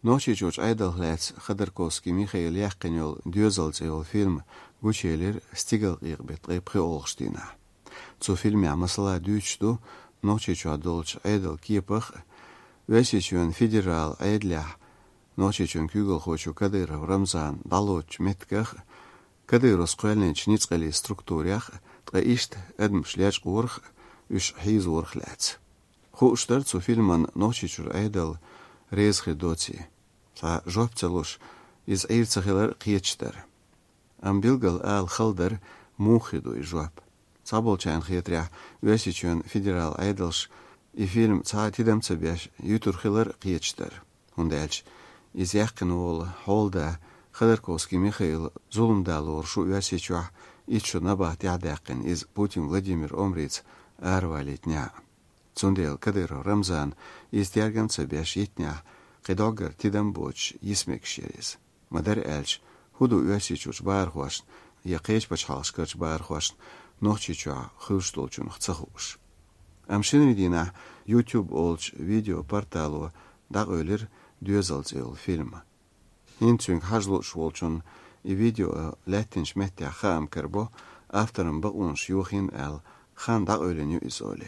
Ночи Джордж Айдалхлец Ходорковский Михаил Яхканёл дюзалцеол фильм гучелер стигал ирбет репреолштина. Zu filmia masala düçtü Ночи Джордж Айдал кипах весичун федерал Айдлях Ночи Джон Кюгл хочу Кадыров Рамзан Далоч Метках Кадыров сқуэлнен чницқали структурях тгаишт эдмшляч урх үш хиз урхлац. Хуштар zu filmen Ночи Джордж Айдал резхи доти. Та жопцелуш из эйрцахилар қиечтер. Амбилгал ал халдар мухиду и жоп. Цаболчан хиетря весичун федерал Айдалш и фильм ца тидемцебеш ютурхилар қиечтер. Хундельч из яхкинул холда Ходорковский Михаил зулумдалур шу весичуа ичу набат ядакин из Путин Владимир Омриц арвалитня. Цундел Кадыров Рамзан из тяргенцебеш итня قداگر تیدم بوچ یسمک شیریز. مادر الچ هدو اوسی چوچ بارخواشن یا قیچ بچ حالش کرچ بارخواشن نوچی چوا خوشتول چون خڅخوش. امشین ریدینا یوتیوب اولچ ویدیو پارتالو داغ اولر دوزالزیل فیلم. این چونگ هجلوش ولچون ای ویدیو لاتینش مهتی خام کربو افترم باقونش یوخین ال خان داغ اولنیو ایزولی.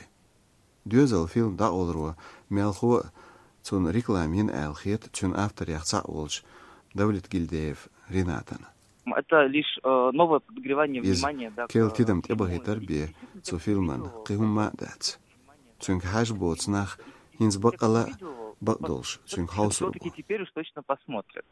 دوزال فیلم داغ اولرو میلخو Цун рекламин алхет, чун автор яхца олж, Давлет Гильдеев, Ринатан. Это лишь новое подогревание внимания. Кел тидам тебагитар бе, цу фильман, кихумма дац. Цун хаш боцнах, инс бакала бакдолш, цун хаусу. Теперь уж точно посмотрят.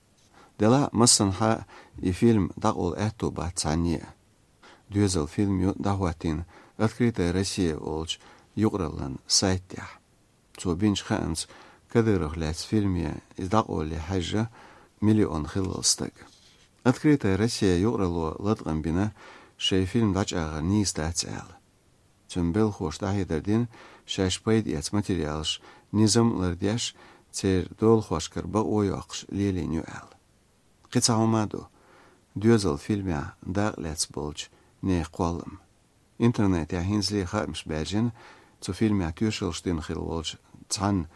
Дела массанха и фильм дагол эту бацания. Дюзел фильм дагуатин, открытая Россия олж, югралан сайтях. Цубинч ханс Кадыров лец фильме издaqoли хажа миллион хилстаг. Открытая Россия юрало латгамбина шей фильм дачага не стацал. Цумбел хош тахидердин шашпайд яц материалш низам лардяш цер дол хошкар ба ояқш леленю ал. Қицаумаду дюзал фильме да лец болж не қолым. Интернет я хинзли хамш бәжин zu filmia tüschelstün khilwolch tsan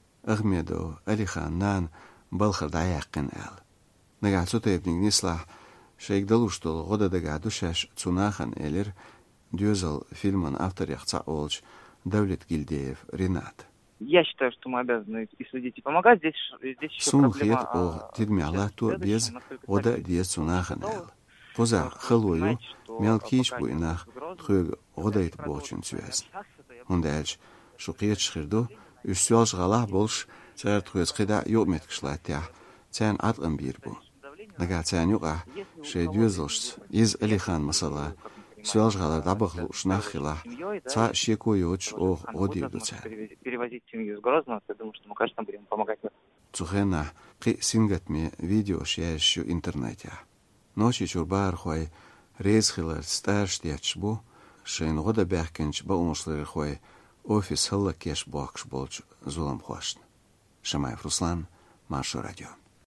Ahmedo Ali Khannan balkhar dayaqin al. Naga tsutebning nisla sheik dalustol goda daga dushash tsunahan elir дюзал фильман автор яхца олч Давлет Гильдеев Ринат. Я считаю, что мы обязаны и следить, и помогать. Здесь еще проблема... о тидмиалату без ода диес цунахан ал. Поза халою мелкиш буинах тхуг одайт бочин цвяз. Хундэлж шуқиет шхирду үсвэлж галах болш цэр тхуэз қида юмет кшлатя цэн адган бирбу. Нага цэн юга шэ дюзэлш из Алихан масала свэлж галар дабахлу шнахила ца шеку юч ох одивду цэн. Перевозить семью из Грозного, я думаю, что мы, конечно, будем помогать. Цухена қи сингатми видео шэшу интернете. Ночи чурбар хуай резхилар старштячбу Шейн года бяхкенч ба умышлары хой офис хылла кеш бокш болч зулам хошн. Шамаев Руслан, Маша радио.